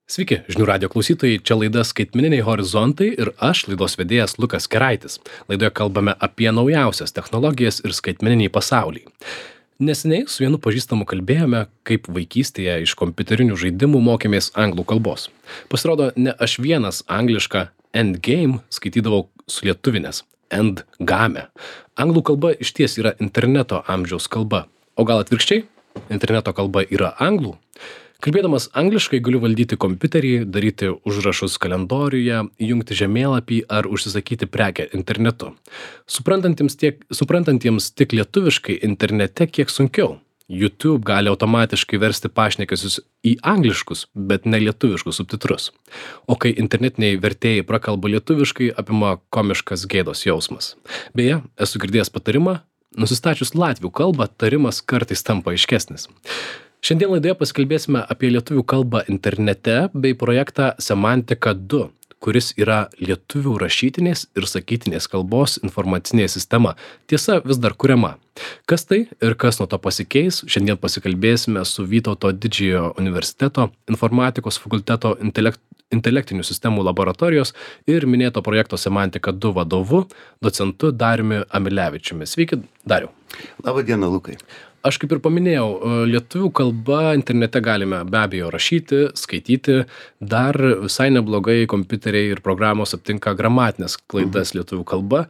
Sveiki, žinių radio klausytojai, čia laida Skaitmeniniai horizontai ir aš, laidos vedėjas Lukas Keraitis. Laidoje kalbame apie naujausias technologijas ir skaitmeninį pasaulį. Neseniai su vienu pažįstamu kalbėjome, kaip vaikystėje iš kompiuterinių žaidimų mokėmės anglų kalbos. Pasirodo, ne aš vienas anglišką endgame skaitydavau sulietuvinęs endgame. Anglų kalba išties yra interneto amžiaus kalba. O gal atvirkščiai? Interneto kalba yra anglų? Kalbėdamas angliškai galiu valdyti kompiuterį, daryti užrašus kalendoriuje, įjungti žemėlapį ar užsisakyti prekę internetu. Suprantantiems tik lietuviškai internete kiek sunkiau. YouTube gali automatiškai versti pašnekesius į angliškus, bet ne lietuviškus subtitrus. O kai internetiniai vertėjai prakalba lietuviškai, apima komiškas gėdos jausmas. Beje, esu girdėjęs patarimą, nusistačius latvių kalbą, tarimas kartais tampa aiškesnis. Šiandien laidoje pasikalbėsime apie lietuvių kalbą internete bei projektą Semantika 2, kuris yra lietuvių rašytinės ir sakytinės kalbos informacinė sistema. Tiesa, vis dar kuriama. Kas tai ir kas nuo to pasikeis, šiandien pasikalbėsime su Vytauto Didžiojo universiteto informatikos fakulteto intelektinių sistemų laboratorijos ir minėto projekto Semantika 2 vadovu, docentu Dariumi Amilevičiumi. Sveiki, Dariau. Labą dieną, Lukai. Aš kaip ir paminėjau, lietuvių kalba internete galime be abejo rašyti, skaityti, dar visai neblogai kompiuteriai ir programos aptinka gramatinės klaidas lietuvių kalba.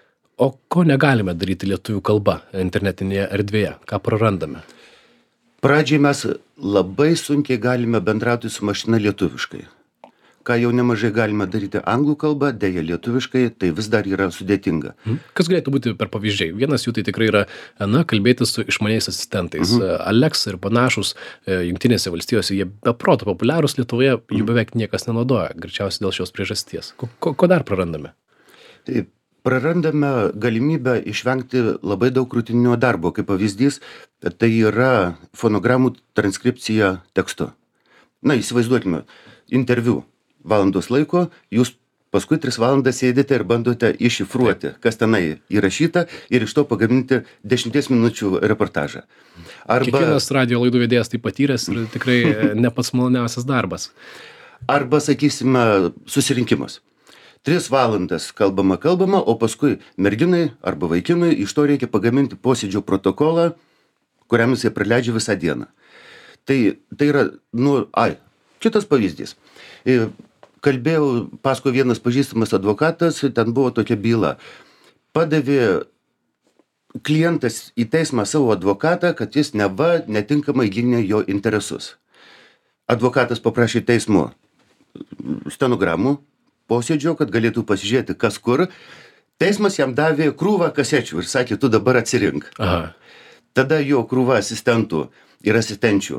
O ko negalime daryti lietuvių kalba internetinėje erdvėje? Ką prarandame? Pradžiai mes labai sunkiai galime bendrauti su mašina lietuviškai. Ką jau nemažai galime daryti anglų kalbą, dėja lietuviškai, tai vis dar yra sudėtinga. Kas galėtų būti per pavyzdžiai? Vienas jų tai tikrai yra, kalbėti su išmaniais asistentais. Alexa ir panašus Jungtinėse valstijose, jie be proto populiarūs, Lietuvoje jų beveik niekas nenaudoja, greičiausiai dėl šios priežasties. Ko dar prarandame? Tai prarandame galimybę išvengti labai daug rutininio darbo. Kaip pavyzdys, tai yra fonogramų transkripcija tekstu. Įsivaizduokime, interviu. Valandos laiko, jūs paskui 3 valandas sėdite ir bandote iššifruoti, kas tenai įrašyta ir iš to pagaminti 10 minučių reportažą. Kiekvienas radio laidų vedėjas tai patyręs ir tikrai ne pats maloniausias darbas. Arba, sakysime, susirinkimas. 3 valandas kalbama, o paskui merginai arba vaikinui iš to reikia pagaminti posėdžio protokolą, kuriam jisai praleidžia visą dieną. Tai yra, kitas pavyzdys. Kalbėjau, paskui vienas pažįstamas advokatas, ten buvo tokia byla. Padavė klientas į teismą savo advokatą, kad jis netinkamai gynė jo interesus. Advokatas paprašė teismo stenogramų posėdžio, kad galėtų pasižiūrėti kas kur. Teismas jam davė krūvą kasečių ir sakė, tu dabar atsirink. Aha. Tada jo krūva asistentų ir asistenčių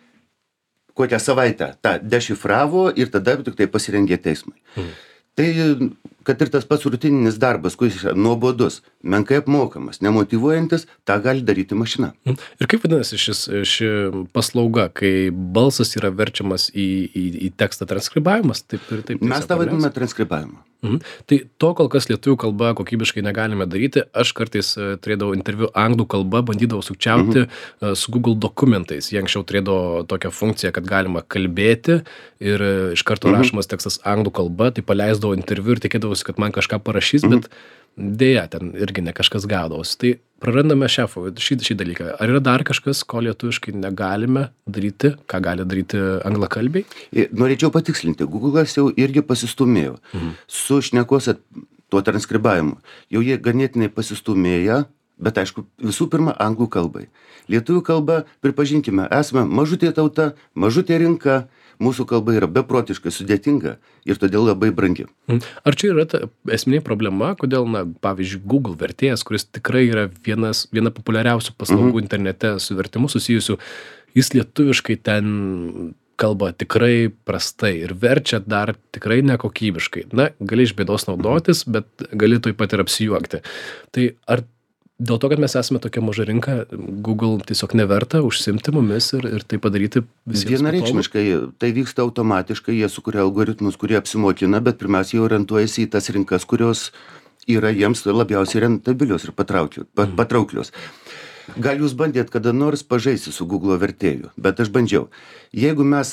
kokią savaitę tą dešifravo ir tada tik tai pasirengė teismui. Tai, kad ir tas pats rutininis darbas, kuris yra nuobodus, menkai apmokamas, nemotyvuojantis, tą gali daryti mašina. Ir kaip vadinasi ši paslauga, kai balsas yra verčiamas į tekstą transkribavimas? Mes tą vadiname transkribavimu. Tai to kol kas lietuvių kalba kokybiškai negalime daryti. Aš kartais turėdavau interviu anglų kalba, bandydavau sukčiauti su Google dokumentais. Jie anksčiau turėdavo tokią funkciją, kad galima kalbėti ir iš karto rašomas tekstas anglų kalba, tai paleisdavau interviu ir tikėdavausi, kad man kažką parašys, bet dėja, ten irgi ne kažkas gaudavosi. Tai prarandame šį dalyką. Ar yra dar kažkas, ko lietuviškai negalime daryti, ką gali daryti anglakalbiai? Norėčiau patikslinti, Google'as jau irgi pasistumėjo su šnekos tuo transkribavimu. Jau jie ganėtinai pasistumėja, bet aišku, visų pirma, anglų kalbai. Lietuvių kalba, pripažinkime, esame mažutė tauta, mažutė rinka, mūsų kalba yra beprotiškai sudėtinga ir todėl labai brangi. Ar čia yra ta esminė problema, kodėl, pavyzdžiui, Google vertėjas, kuris tikrai yra viena populiariausių paslaugų internete su vertimu susijusių, jis lietuviškai ten kalba tikrai prastai ir verčia dar tikrai nekokybiškai. Gali iš bėdos naudotis, bet gali taip pat ir apsijuokti. Tai ar dėl to, kad mes esame tokia maža rinka, Google tiesiog neverta užsimti mumis ir tai padaryti visiems? Vienareikšmiškai, tai vyksta automatiškai, jie sukuria algoritmus, kurie apsimokina, bet pirmiausia jau orientuojasi į tas rinkas, kurios yra jiems labiausiai rentabilios ir patrauklios. Gal jūs bandėt kada nors pažaisti su Google vertėju, bet aš bandžiau. Jeigu mes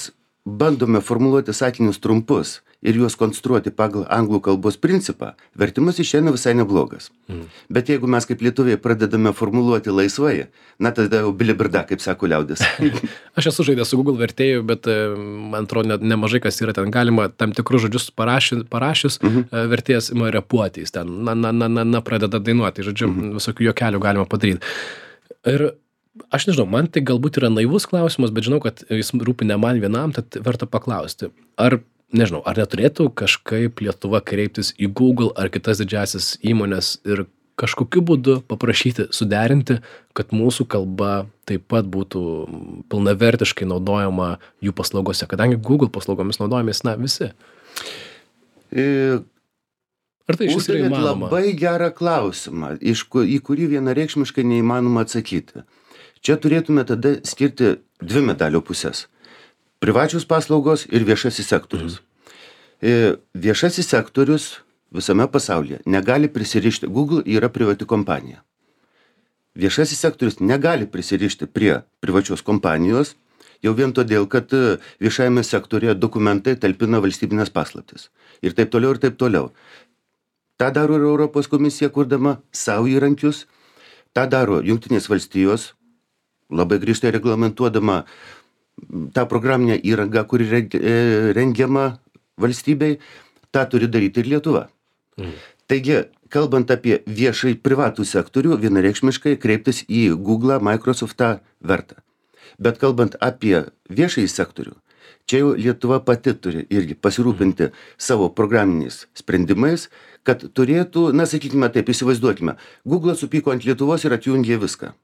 bandome formuluoti sakinius trumpus ir juos konstruoti pagal anglų kalbos principą, vertimas išeina visai neblogas. Bet jeigu mes kaip lietuviai pradedame formuluoti laisvai, na tada jau bilibirda, kaip sako liaudis. Aš esu žaidęs su Google vertėju, bet man atrodo, nemažai kas yra ten galima tam tikrus žodžius parašius, vertėjas ima repuoti, jis ten pradeda dainuoti, žodžiu, visokių juokelių galima padaryti. Ir aš nežinau, man tai galbūt yra naivus klausimas, bet žinau, kad jis rūpi ne man vienam, tad verta paklausti. Ar neturėtų kažkaip Lietuva kreiptis į Google ar kitas didžiąsias įmones ir kažkokiu būdu paprašyti suderinti, kad mūsų kalba taip pat būtų pilnavertiškai naudojama jų paslaugose, kadangi Google paslaugomis naudojamės, visi. Ar tai iš vis yra įmanoma? Labai gerą klausimą, į kurį vienareikšmiškai neįmanoma atsakyti. Čia turėtume tada skirti dvi medalio pusės. Privačios paslaugos ir viešasis sektorius. Viešasis sektorius visame pasaulyje negali prisirišti. Google yra privati kompanija. Viešasis sektorius negali prisirišti prie privačios kompanijos, jau vien todėl, kad viešajame sektorėje dokumentai talpina valstybinės paslaptis. Ir taip toliau, ir taip toliau. Ta daro ir Europos komisija, kurdama savo įrankius. Ta daro Jungtinės valstijos, labai griežtai reglamentuodama tą programinę įrangą, kuri rengiama valstybei, tą turi daryti ir Lietuva. Taigi, kalbant apie viešai privatų sektorių, vienareikšmiškai kreiptis į Google, Microsoftą verta. Bet kalbant apie viešai sektorių, čia jau Lietuva pati turi irgi pasirūpinti savo programiniais sprendimais, kad turėtų, sakykime taip, įsivaizduokime, Google supyko ant Lietuvos ir atjungė viską.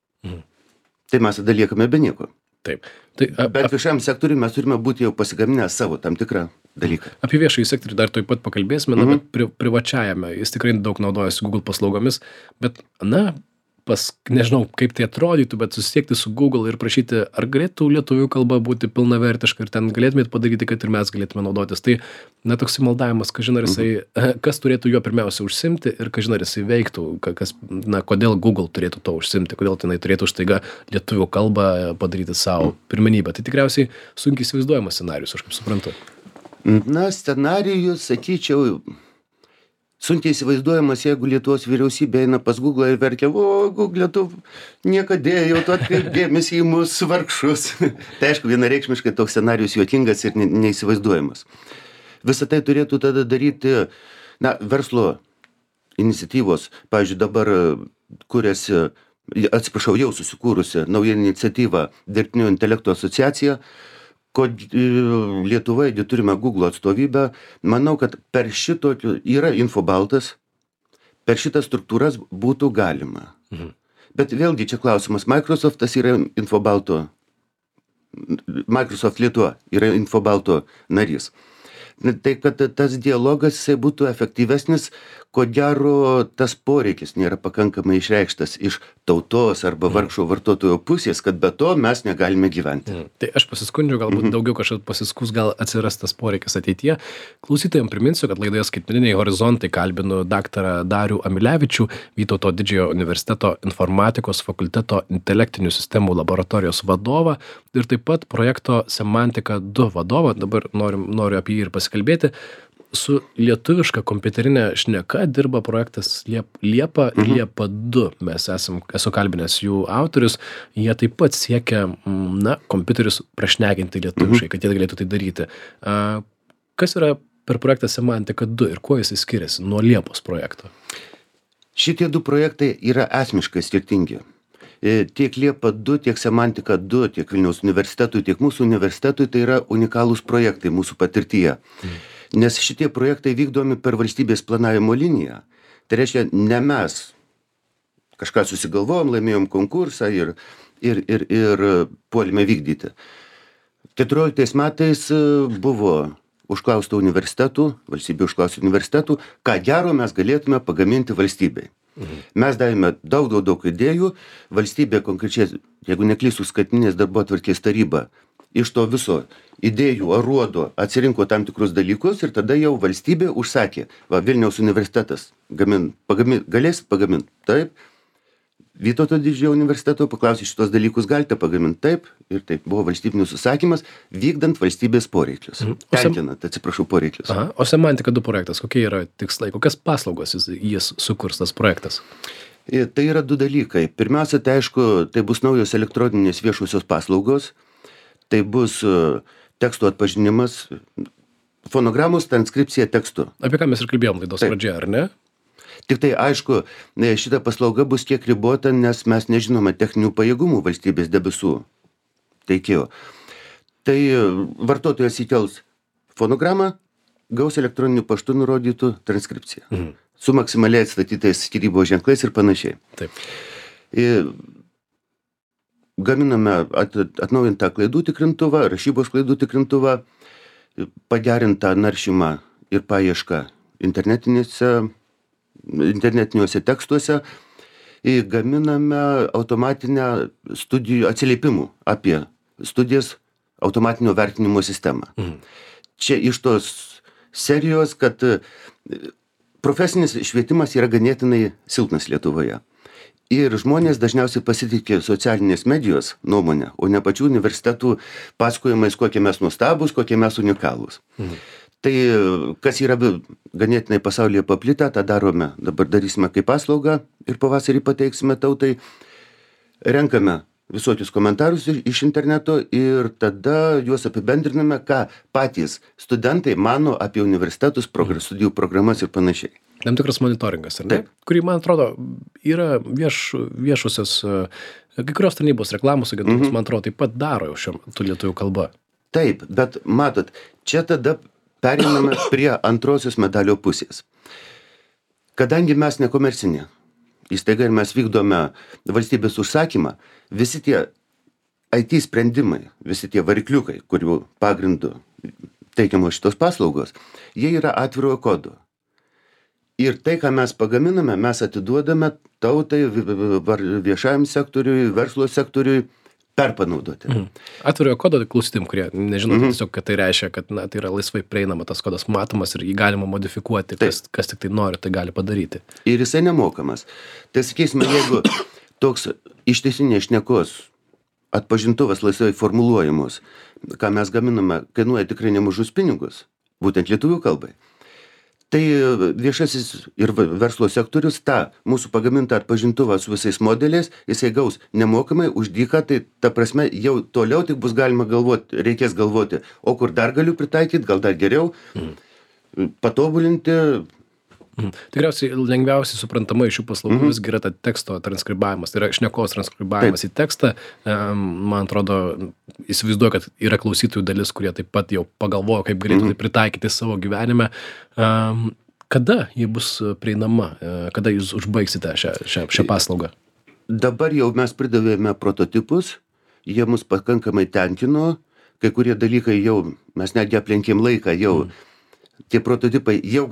Tai mes tada liekame be nieko. Taip. Bet viešam sektoriui mes turime būti jau pasigaminę savo tam tikrą dalyką. Apie viešąjį sektorių dar taip pat pakalbėsime, bet privačiajame jis tikrai daug naudojasi Google paslaugomis, bet, nežinau, kaip tai atrodytų, bet susisiekti su Google ir prašyti, ar galėtų lietuvių kalba būti pilnavertiška ir ten galėtumėt padaryti, kad ir mes galėtume naudotis. Tai, toks maldavimas, kas turėtų juo pirmiausia užsimti ir ar jisai veiktų, kodėl Google turėtų to užsimti, kodėl jinai turėtų staiga lietuvių kalbą padaryti savo pirmenybę. Tai tikriausiai sunkiai įsivaizduojamas scenarijus, aš kaip suprantu. Scenarijus, sakyčiau, sunkiai įsivaizduojamas, jeigu Lietuvos vyriausybė eina pas Google ir verkia, Google, tu niekada jau tu atkreip dėmesį į mūsų vargšus. Tai aišku, vienareikšmiškai toks scenarijus juokingas ir neįsivaizduojamas. Visą tai turėtų tada daryti, verslo iniciatyvos. Pavyzdžiui, dabar jau susikūrusi nauja iniciatyva Dirbtinio intelekto asociacija, kad Lietuvoje turime Google atstovybę. Manau, kad per šitokį yra infobaltas, per šitas struktūras būtų galima. Bet vėlgi čia klausimas, Microsoftas yra infobalto, Microsoft Lietuva yra infobalto narys. Tai kad tas dialogas būtų efektyvesnis, ko gero tas poreikis nėra pakankamai išreikštas iš tautos arba vargšo vartotojo pusės, kad be to mes negalime gyventi. Tai aš pasiskundžiu, galbūt daugiau kažkas pasiskus, gal atsiras tas poreikis ateityje. Klausytojams priminsiu, kad laidoje Skaitmeniniai horizontai kalbinu daktarą Darių Amilevičių, Vytauto Didžiojo universiteto informatikos fakulteto intelektinių sistemų laboratorijos vadovą ir taip pat projekto Semantika 2 vadovą. Dabar noriu apie jį ir pasikalbėti. Su lietuviška kompiuterinė šneka dirba projektas Liepa ir Liepa 2. Esu kalbinęs jų autorius. Jie taip pat siekia, kompiuterius prašnekinti lietuviškai, kad jie galėtų tai daryti. Kas yra per projektą Semantika 2 ir kuo jis skiriasi nuo Liepos projekto? Šitie du projektai yra esmiškai skirtingi. Tiek Liepa 2, tiek Semantika 2, tiek Vilniaus universitetui, tiek mūsų universitetui tai yra unikalūs projektai mūsų patirtyje. Nes šitie projektai vykdomi per valstybės planavimo liniją. Tai reiškia, ne mes kažką susigalvojom, laimėjom konkursą ir puolėme vykdyti. 14 metais buvo užklausta universitetų, valstybė užklausė universitetų, ką gero mes galėtume pagaminti valstybei. Mes davėme daug idėjų, valstybė konkrečiai, jeigu neklysiu, Skaitmeninės darbotvarkės taryba, iš to viso idėjų aruodo atsirinko tam tikrus dalykus ir tada jau valstybė užsakė, Vilniaus universitetas galės pagaminti, taip, Vytauto didžiojo universiteto, paklausė, šitos dalykus galite pagaminti? Taip, ir taip buvo valstybinis užsakymas, vykdant valstybės poreikius. Tenkinant, atsiprašau, poreikius. Aha. O Semantika 2 projektas, kokie yra tikslai, kokias paslaugos jis sukurs tas projektas? Tai yra du dalykai. Pirmiausia, tai aišku, tai bus naujos elektroninės viešusios paslaugos, tai bus teksto atpažinimas, fonogramos transkripcija tekstu. Apie ką mes ir kalbėjom laidos pradžioje, ar ne? Tik tai aišku, šita paslauga bus kiek ribota, nes mes nežinome techninių pajėgumų valstybės debesų teikėjo. Tai vartotojas įkels fonogramą, gaus elektroniniu paštu nurodytų transkripciją. Su maksimaliai atstatytais skyrybos ženklais ir panašiai. Taip. Gaminame atnaujintą klaidų tikrintuvą, rašybos klaidų tikrintuvą, pagerintą naršymą ir paiešką internetiniuose tekstuose, gaminame automatinę studijų atsiliepimų apie studijas automatinio vertinimo sistemą. Čia iš tos serijos, kad profesinis švietimas yra ganėtinai silpnas Lietuvoje. Ir žmonės dažniausiai pasitikė socialinės medijos nuomonę, o ne pačių universitetų pasakojimais, kokie mes nuostabūs, kokie mes unikalūs. Tai kas yra ganėtinai pasaulyje paplitę, tą darome, dabar darysime kaip paslaugą ir pavasarį pateiksime tautai. Renkame visokius komentarus iš interneto ir tada juos apibendriname, ką patys studentai mano apie universitetus, studijų programas ir panašiai. Tam tikras monitoringas, ar ne? Taip. Kurį, man atrodo, yra viešusios, kai kurios tarnybos reklamos agentūros, man atrodo, taip pat daro jau šiuo metu lietuvių kalba. Taip, bet matot, čia tada pereiname prie antrosios medalio pusės. Kadangi mes nekomercinė įstaiga ir mes vykdome valstybės užsakymą, visi tie IT sprendimai, visi tie varikliukai, kurių pagrindų teikiamos šitos paslaugos, jie yra atvirojo kodo. Ir tai, ką mes pagaminame, mes atiduodame tautai, viešajam sektoriui, verslo sektoriui, perpanaudoti. Atvirojo kodo klausytim, kurie nežino, tiesiog, kad tai reiškia, kad tai yra laisvai prieinama, tas kodas matomas ir jį galima modifikuoti, kas tik tai nori, tai gali padaryti. Ir jisai nemokamas. Tai sakysime, jeigu toks ištisinės šnekos atpažintuvas laisvai formuluojamos, ką mes gaminame, kainuoja tikrai nemažus pinigus, būtent lietuvių kalbai. Tai viešasis ir verslo sektorius tą mūsų pagamintą atpažintuvą su visais modeliais, jisai gaus nemokamai už dyką, tai ta prasme jau toliau tik bus galima galvoti, reikės galvoti, o kur dar galiu pritaikyti, gal dar geriau, patobulinti. Tikriausiai lengviausiai suprantama iš šių paslaugų visgi yra ta teksto transkribavimas, tai yra šnekos transkribavimas į tekstą. Man atrodo, įsivaizduoju, kad yra klausytojų dalis, kurie taip pat jau pagalvojo, kaip galėtų tai pritaikyti savo gyvenime. Kada ji bus prieinama, kada jūs užbaigsite šią paslaugą? Dabar jau mes pridavėme prototipus, jie mus pakankamai tenkino, kai kurie dalykai jau, mes netgi aplenkėm laiką, jau tie prototipai jau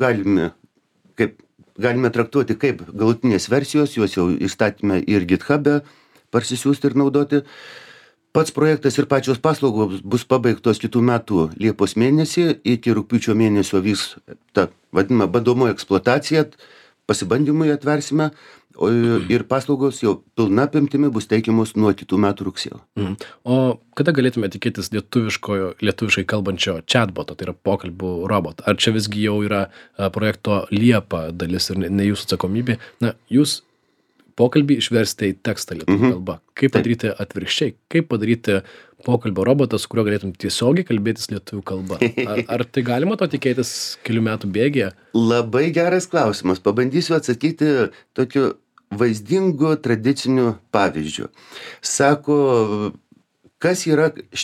galime traktuoti kaip galutinės versijos, juos jau įstatėme ir GitHub'e parsisiųsti ir naudoti. Pats projektas ir pačios paslaugos bus pabaigtos kitų metų Liepos mėnesį, iki rugpjūčio mėnesio vyks ta vadinama bandomoji eksploatacija, pasibandymui atversime, ir paslaugos jau pilna apimtimi bus teikiamos nuo kitų metų rugsėjo. O kada galėtume tikėtis lietuviškai kalbančio chatboto, tai yra pokalbių robotą? Ar čia visgi jau yra projekto Liepa dalis ir ne jūsų atsakomybė? Na, jūs pokalbį išversite į tekstą lietuvių kalba. Kaip padaryti atvirkščiai? Kaip padaryti pokalbio robotą, su kuriuo galėtum tiesiogiai kalbėtis lietuvių kalba? Ar tai galima to tikėtis kelių metų bėgyje? Labai geras klausimas. Pabandysiu atsakyti tokiu vaizdingu tradiciniu pavyzdžiu. Sako, kas yra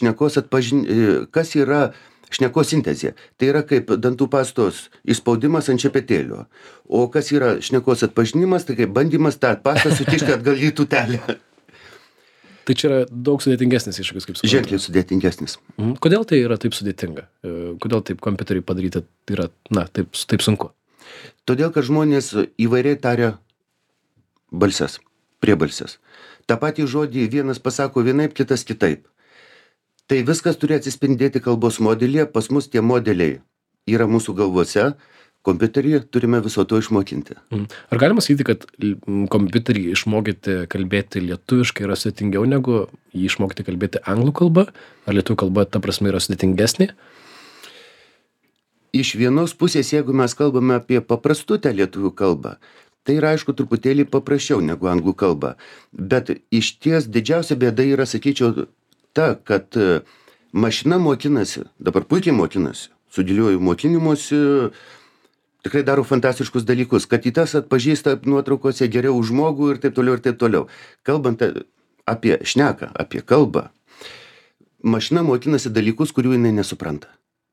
šnekos sintezė? Tai yra kaip dantų pastos išspaudimas ant šepetėlio. O kas yra šnekos atpažinimas, tai kaip bandymas tą pastą sukišti atgal į tūtelę. Tai čia yra daug sudėtingesnis iššūkis, kaip suprantu. Ženkliai sudėtingesnis. Kodėl tai yra taip sudėtinga? Kodėl taip kompiuteriui padaryti yra, taip sunku? Todėl, kad žmonės įvairiai taria balses, priebalses. Ta patį žodį vienas pasako vienaip, kitas kitaip. Tai viskas turi atsispindėti kalbos modelyje, pas mus tie modeliai yra mūsų galvose, Kompiuterį turime viso to išmokinti. Ar galima sakyti, kad kompiuterį išmokyti kalbėti lietuviškai yra sudėtingiau negu jį išmokti kalbėti anglų kalba? Ar lietuvių kalba ta prasme yra sudėtingesnė? Iš vienos pusės, jeigu mes kalbame apie paprastutę lietuvių kalbą, tai yra aišku truputėlį paprasčiau negu anglų kalba. Bet iš ties didžiausia bėda yra, sakyčiau, ta, kad mašina mokinasi, dabar puikiai mokinasi, su giliuoju mokinimuose, tikrai daro fantastiškus dalykus, kad į tas atpažįsta nuotraukose geriau už žmogų ir taip toliau ir taip toliau. Kalbant apie šneką, apie kalbą, mašina mokinasi dalykus, kurių jinai nesupranta.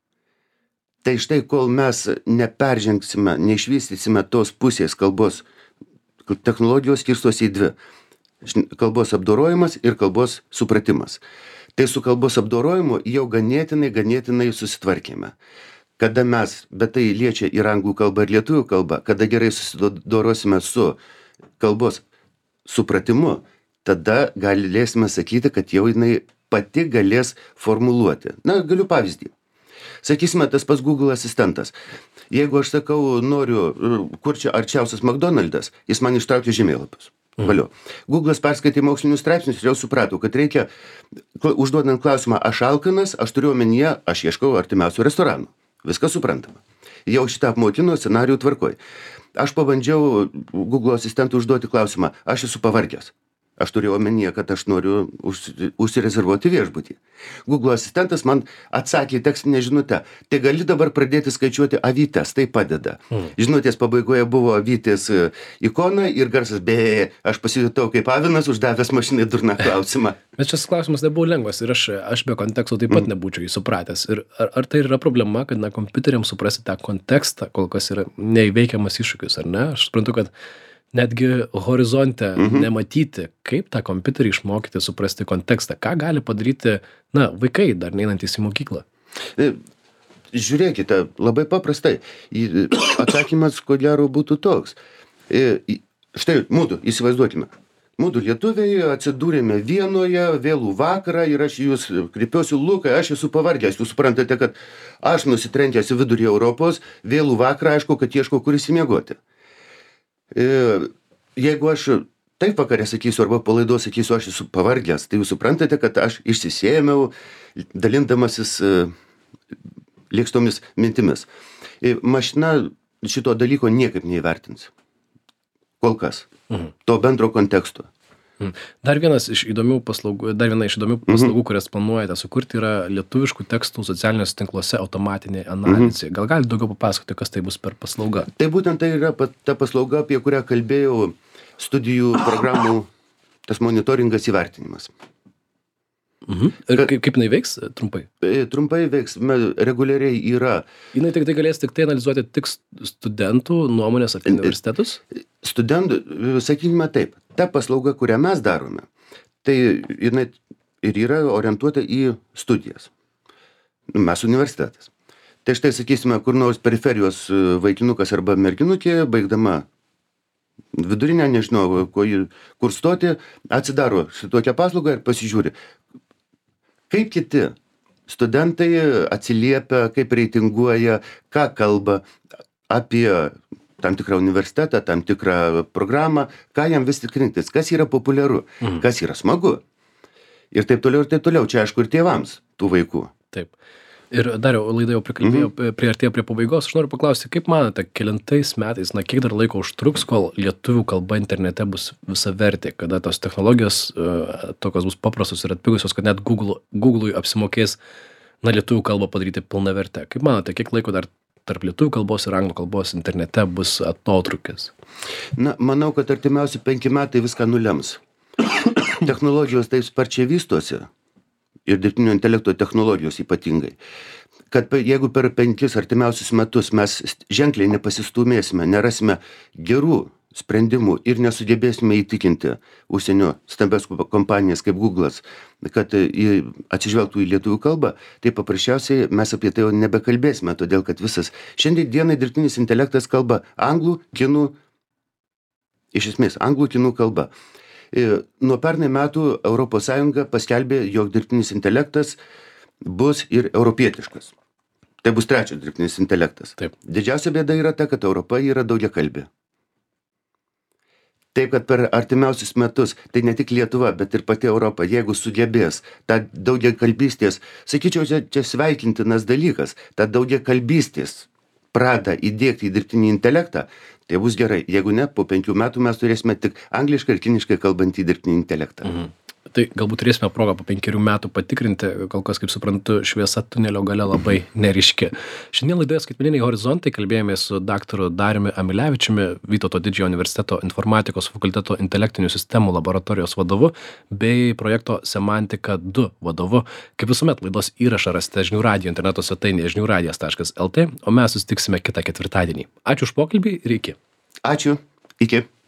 Tai štai, kol mes neperžengsime, neišvystysime tos pusės kalbos, technologijos skirstosi į dvi. Kalbos apdorojimas ir kalbos supratimas. Tai su kalbos apdorojimu jau ganėtinai susitvarkėme. Kada mes, bet tai liečia ir anglų kalbą, ir lietuvių kalbą, kada gerai susidorosime su kalbos supratimu, tada galėsime sakyti, kad jau jinai pati galės formuluoti. Na, galiu pavyzdį. Sakysime, tas pats Google asistentas. Jeigu aš sakau, noriu, kur čia arčiausias McDonald's, jis man ištraukia žemėlapius. Valio. Google'as perskaitė mokslinius straipsnius ir jau suprato, kad reikia, užduodant klausimą, aš alkanas, aš turiu omenyje, aš ieškau artimiausių restoranų. Viskas suprantama. Jau šitą apmokino, scenarijų tvarkoj. Aš pabandžiau Google asistentui užduoti klausimą, aš esu pavargęs. Aš turėjau omenyje, kad aš noriu užsirezervuoti viešbutį. Google asistentas man atsakė tekstinę žinutę. Tai gali dabar pradėti skaičiuoti avytes, tai padeda. Žinutės pabaigoje buvo avytės ikona ir garsas bė. Aš pasijutau kaip avinas, uždavęs mašinai durną klausimą. Bet šis klausimas nebuvo lengvas ir aš be konteksto taip pat nebūčiau jį supratęs. Ir ar tai yra problema, kad kompiuteriams suprasti tą kontekstą, kol kas yra neįveikiamas iššūkis, ar ne? Aš suprantu, kad netgi horizonte nematyti, kaip tą kompiuterį išmokyti suprasti kontekstą. Ką gali padaryti, vaikai dar neinantys į mokyklą? Žiūrėkite, labai paprastai. Atsakymas, ko gero, būtų toks. Štai, mūdu, įsivaizduokime. Mūdu lietuviai atsidūrėme Vienoje, vėlų vakarą ir aš jūs kreipiuosi, Lukai, aš esu pavargęs. Jūs suprantate, kad aš nusitrenkęs į vidurį Europos, vėlų vakarą, aišku, kad ieškau, kur įsimiegoti. Jeigu aš taip vakarė sakysiu, arba po laidos sakysiu, aš esu pavargęs, tai jūs suprantate, kad aš išsisėmiau, dalindamasis lėkštomis mintimis. Mašina šito dalyko niekaip neįvertins. Kol kas. To bendro konteksto. Dar viena iš įdomių paslaugų, kurias planuojate sukurti, yra lietuviškų tekstų socialiniuose tinkluose automatinė analizė. Gal galite daugiau papasakoti, kas tai bus per paslauga? Tai būtent tai yra ta paslauga, apie kurią kalbėjau, studijų programų, tas monitoringas įvertinimas. Ir kaip jinai veiks trumpai? Trumpai veiks, reguliariai yra. Jinai tik tai galės tik tai analizuoti tik studentų nuomonės apie universitetus? Studentų, sakykime taip, ta paslauga, kurią mes darome, tai jinai ir yra orientuota į studijas. Mes universitetas. Tai štai, sakysime, kur nors periferijos vaikinukas arba merginukė, baigdama vidurinę, nežinau, kur stoti, atsidaro šitokią paslaugą ir pasižiūri. Kaip kiti studentai atsiliepia, kaip reitinguoja, ką kalba apie tam tikrą universitetą, tam tikrą programą, ką jam vis tik rinktis, kas yra populiaru, kas yra smagu. Ir taip toliau, ir taip toliau. Čia aišku ir tėvams tų vaikų. Taip. Ir dar laida jau priartėjo prie pabaigos. Aš noriu paklausti, kaip manote, kelintais metais, kiek dar laiko užtruks, kol lietuvių kalba internete bus visavertė, kada tos technologijos tokios bus paprastos ir atpigusios, kad net Google'ui apsimokės lietuvių kalbą padaryti pilnavertę. Kaip manote, kiek laiko dar tarp lietuvių kalbos ir anglų kalbos internete bus atotrūkis? Manau, kad artimiausi 5 metai viską nulems. Technologijos taip sparčiai vystosi. Ir dirbtinio intelekto technologijos ypatingai, kad jeigu per 5 artimiausius metus mes ženkliai nepasistūmėsime, nerasime gerų sprendimų ir nesugebėsime įtikinti užsienio stambias kompanijas kaip Google'as, kad atsižvelgtų į lietuvių kalbą, tai paprasčiausiai mes apie tai jau nebekalbėsime, todėl kad visas šiandien dienai dirbtinis intelektas kalba anglų, kinų, iš esmės anglų, kinų kalba. Nuo pernai metų ES paskelbė, jog dirbtinis intelektas bus ir europietiškas. Tai bus trečias dirbtinis intelektas. Taip. Didžiausia bėda yra ta, kad Europa yra daugiakalbė. Taip, kad per artimiausius metus, tai ne tik Lietuva, bet ir pati Europa, jeigu sugebės tą daugiakalbystės, sakyčiau, čia sveikintinas dalykas, tą daugiakalbystės pradą įdiegti į dirbtinį intelektą, tai bus gerai. Jeigu ne, po 5 metų mes turėsime tik angliškai ir kiniškai kalbantį dirbtinį intelektą. Mhm. Tai galbūt turėsime progą po 5 metų patikrinti, kol kas, kaip suprantu, šviesa tunelio gale labai neryški. Šiandien laidoje Skaitmeniniai horizontai kalbėjome su daktaru Dariumi Amilevičiumi, Vytauto Didžiojo universiteto informatikos fakulteto intelektinių sistemų laboratorijos vadovu bei projekto Semantika 2 vadovu. Kaip visuomet, laidos įrašą rasite žinių radijo interneto svetainėje žiniųradijas.lt, o mes susitiksime kitą ketvirtadienį. Ačiū už pokalbį ir iki. Ačiū. Iki.